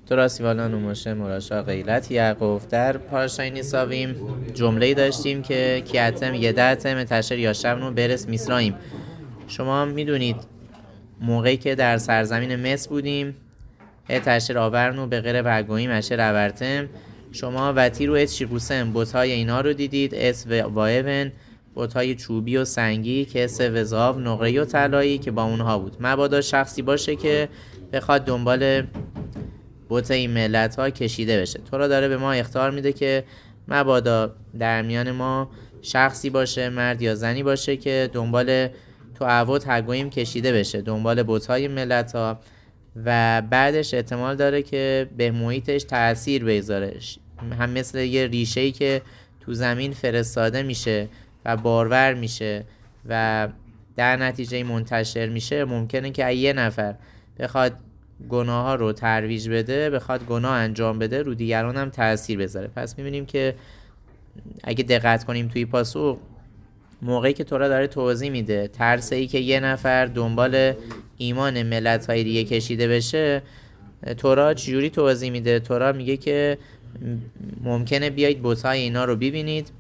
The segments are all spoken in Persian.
تورا سیوالان و مشه مراشا غیلت یعقوب. در پارشای نیساویم جمله‌ای داشتیم که کیاتم یدعتم تشر یا شبنو برس میسرائیم. شما میدونید موقعی که در سرزمین مصر بودیم تشر آورنو به غیر وگویم اشر آورتم، شما وتی رو شیقوسم بوتهای اینا رو دیدید، اس و وایون بوتهای چوبی و سنگی که اس و زاو نقره‌ای و طلایی که با اونها بود. مبادا شخصی باشه که بخواد دنبال بوت این ملت ها کشیده بشه. تو را داره به ما اخطار میده که مبادا در میان ما شخصی باشه، مرد یا زنی باشه که دنبال تو عوض هگویم کشیده بشه، دنبال بوت های ملت ها، و بعدش احتمال داره که به محیطش تأثیر بذاره، هم مثل یه ریشه‌ای که تو زمین فرستاده میشه و بارور میشه و در نتیجه منتشر میشه. ممکنه که یه نفر بخواد گناه ها رو ترویج بده، بخواد گناه انجام بده، رو دیگران هم تأثیر بذاره. پس میبینیم که اگه دقت کنیم توی پاسخ، موقعی که تورا داره توضیح میده ترس ای که یه نفر دنبال ایمان ملت های دیگه کشیده بشه، تورا چجوری توضیح میده؟ تورا میگه که ممکنه بیایید بوت‌های اینا رو ببینید،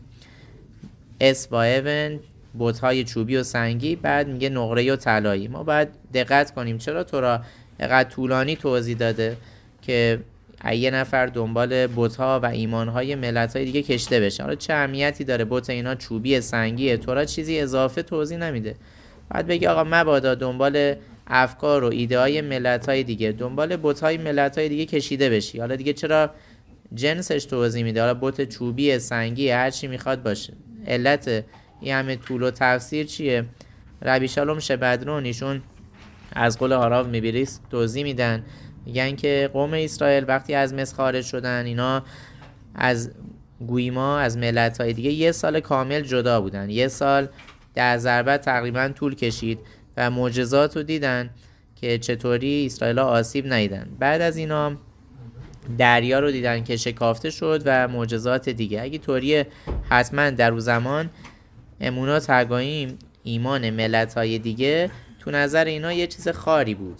اس و ایون بوت‌های چوبی و سنگی، بعد میگه نقره و طلایی. ما باید دقت کنیم چرا تورا اینقدر طولانی توضیح داده که یه نفر دنبال بوت‌ها و ایمان‌های ملت‌های دیگه کشته بشه. حالا چه اهمیتی داره بوت اینا چوبی سنگیه؟ تورا چیزی اضافه توضیح نمیده. بعد بگی آقا مبادا دنبال افکار و ایده‌های ملت‌های دیگه، دنبال بوت‌های ملت‌های دیگه کشیده بشی. حالا دیگه چرا جنسش توضیح میده؟ حالا بوت چوبی سنگی هر چی میخواد باشه. علت این همه طول و تفسیر چیه؟ ربی شالوم شبدرون ایشون از قول هاراو میبریس توضیح میدن، میگن که قوم اسرائیل وقتی از مصر خارج شدن، اینا از گویما، از ملت‌های دیگه یه سال کامل جدا بودن. یه سال در ضربت تقریبا طول کشید و معجزات رو دیدن که چطوری اسرائیل‌ها آسیب ندیدن. بعد از اینا دریا رو دیدن که شکافته شد و معجزات دیگه. اگه طوریه حتما در اون زمان امونات هگاییم، ایمان ملت‌های دیگه، تو نظر اینا یه چیز خاری بود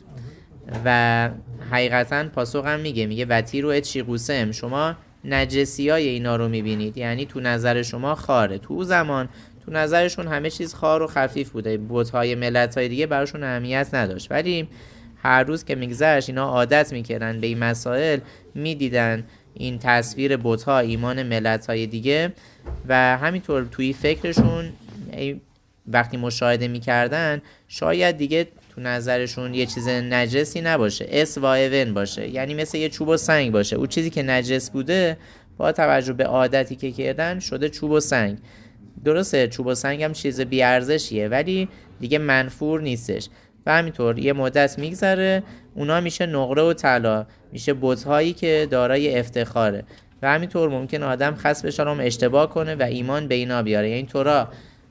و حقیقتا پاسخ هم میگه وتی رو اتشیقوسم، شما نجسی های اینا رو میبینید، یعنی تو نظر شما خاره. تو زمان تو نظرشون همه چیز خار و خفیف بوده، بوت‌های ملت‌های دیگه براشون اهمیت نداشت، ولی هر روز که میگذشت اینا عادت میکردن به این مسائل، میدیدن این تصویر بوت‌ها ایمان ملت‌های دیگه و همینطور توی فکرشون وقتی مشاهده میکردن شاید دیگه تو نظرشون یه چیز نجسی نباشه، اس و ایون باشه، یعنی مثل یه چوب و سنگ باشه. اون چیزی که نجس بوده با توجه به عادتی که کردن شده چوب و سنگ. درسته چوب و سنگ هم چیز بیارزشیه ولی دیگه منفور نیستش و همینطور یه مدت میگذره اونا میشه نقره و طلا، میشه بت‌هایی که دارای افتخاره و همینطور ممکن آدم خس بشه هم اشتباه کنه و ایمان به اینا بیاره. یعنی تورا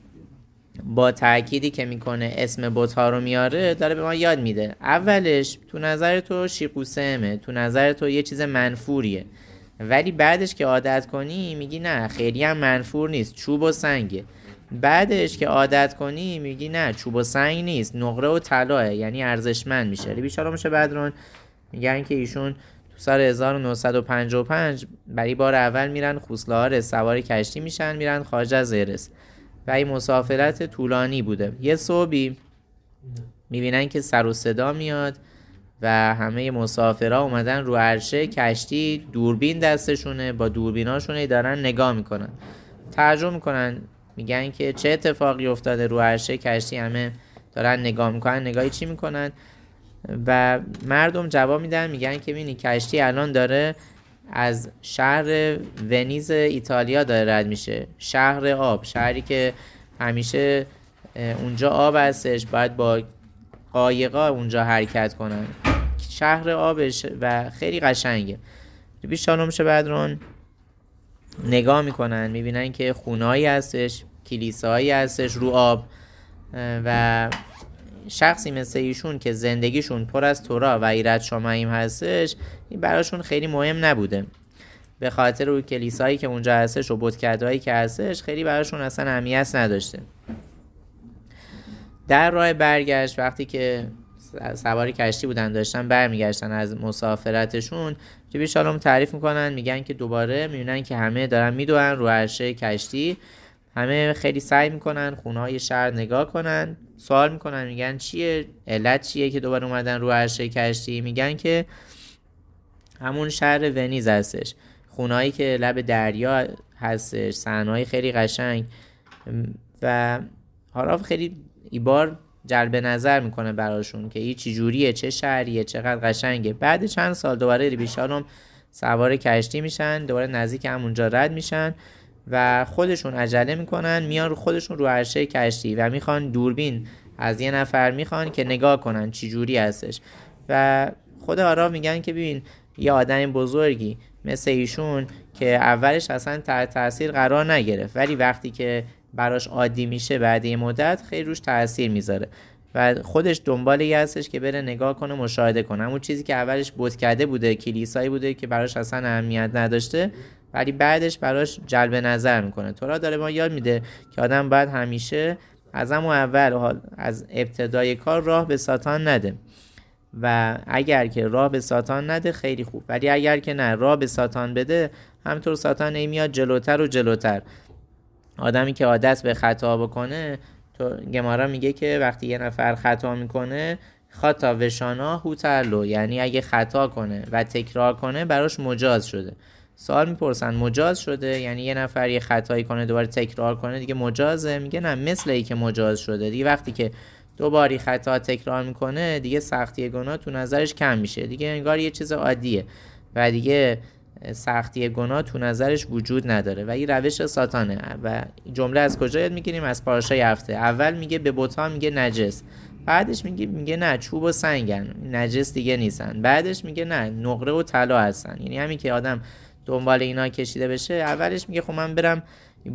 با تأکیدی که میکنه اسم بت‌ها رو میاره، داره به ما یاد میده اولش تو نظر تو شیقوسمه، تو نظر تو یه چیز منفوریه، ولی بعدش که عادت کنی میگی نه خیلی هم منفور نیست، چوب و سنگه. بعدش که عادت کنی میگی نه چوب و سنگ نیست، نقره و طلاه، یعنی ارزشمند میشه. بیچاره میشه بدرون میگن که ایشون تو سال 1955 برای بار اول میرن خوسله‌ها سوار کشتی میشن، میرن خارج از ایرس و این مسافرت طولانی بوده. یه صبحی میبینن که سر و صدا میاد و همه مسافرها اومدن رو عرشه کشتی، دوربین دستشونه، با دوربیناشونه دارن نگاه میکنن، تعجب میکنن، میگن که چه اتفاقی افتاده رو عرشه کشتی همه دارن نگاه میکنن، نگاهی چی میکنن؟ و مردم جواب میدن، میگن که ببینی کشتی الان داره از شهر ونیز ایتالیا داره رد میشه، شهر آب، شهری که همیشه اونجا آب هستش، باید با قایقا اونجا حرکت کنن، شهر آبش و خیلی قشنگه. بیشتر میشه بدرون نگاه میکنن، میبینن که خونهایی هستش، کلیسایی هستش رو آب و شخصی مثل ایشون که زندگیشون پر از تورا و ایرت شمعیم هستش، این براشون خیلی مهم نبوده، به خاطر اون کلیسایی که اونجا هستش و بتکدهایی که هستش خیلی براشون اصلا اهمیت نداشته. در راه برگشت وقتی که سوار کشتی بودن داشتن برمیگشتن از مسافرتشون، ربی شالوم تعریف میکنن، میگن که دوباره میبینن که همه دارن میدوئن رو عرشه کشتی، همه خیلی سعی میکنن خونه‌های شهر نگاه کنن، سوال میکنن میگن چیه، علت چیه که دوباره اومدن رو عرشه کشتی؟ میگن که همون شهر ونیز هستش، خونه‌هایی که لب دریا هستش، صحنه‌های خیلی قشنگ و حالا خیلی ایبار جلب نظر میکنه براشون که این چه جوریه، چه شهریه، چقدر قشنگه. بعد چند سال دوباره ربی شالوم سوار کشتی میشن، دوباره نزدیک همونجا رد میشن و خودشون عجله میکنن میان خودشون رو عرشه کشتی و میخوان دوربین از یه نفر میخوان که نگاه کنن چه جوری هستش و خود آراف میگن که ببین یه آدم بزرگی مثل ایشون که اولش اصلا تحت تاثیر قرار نگرفت، ولی وقتی که براش عادی میشه بعد یه مدت خیلی روش تاثیر میذاره و خودش دنبال هستش که بره نگاه کنه، مشاهده کنه. همون چیزی که اولش بتکده بوده، کلیسایی بوده که براش اصلا اهمیت نداشته، ولی بعدش براش جلب نظر میکنه. تورا داره ما یاد میده که آدم باید همیشه از همون اول، از ابتدای کار راه به ساتان نده و اگر که راه به ساتان نده خیلی خوب، ولی اگر که نه راه به ساتان بده، همینطور ساتان میاد جلوتر و جلوتر. آدمی که عادت به خطا بکنه، تو گمارا میگه که وقتی یه نفر خطا میکنه خطا وشانا هوترلو، یعنی اگه خطا کنه و تکرار کنه براش مجاز شده. سوال میپرسن مجاز شده یعنی یه نفر یه خطایی کنه دوباره تکرار کنه دیگه مجازه؟ میگه نه، مثل ای که مجاز شده دیگه. وقتی که دوباری خطا تکرار میکنه دیگه سختی گناه تو نظرش کم میشه، دیگه انگار یه چیز عادیه و دیگه سختی گناه تو نظرش وجود نداره و این روش ساتانه. و جمله از کجا یاد میگیریم؟ از پاراشای هفته. اول میگه به بت‌ها میگه نجس، بعدش میگه نه چوب و سنگن نجس دیگه نیستن، بعدش میگه نه نقره و طلا هستن. یعنی همین که آدم دنبال اینا کشیده بشه، اولش میگه خب من برم این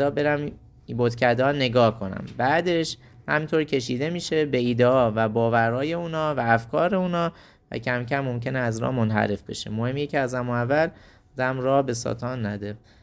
بتکدا نگاه کنم، بعدش همینطور کشیده میشه به ایده ها و باورهای اونا و افکار اونا و کم کم ممکنه از راه منحرف بشه. مهمیه که از اول آدم راه به ساتان نده.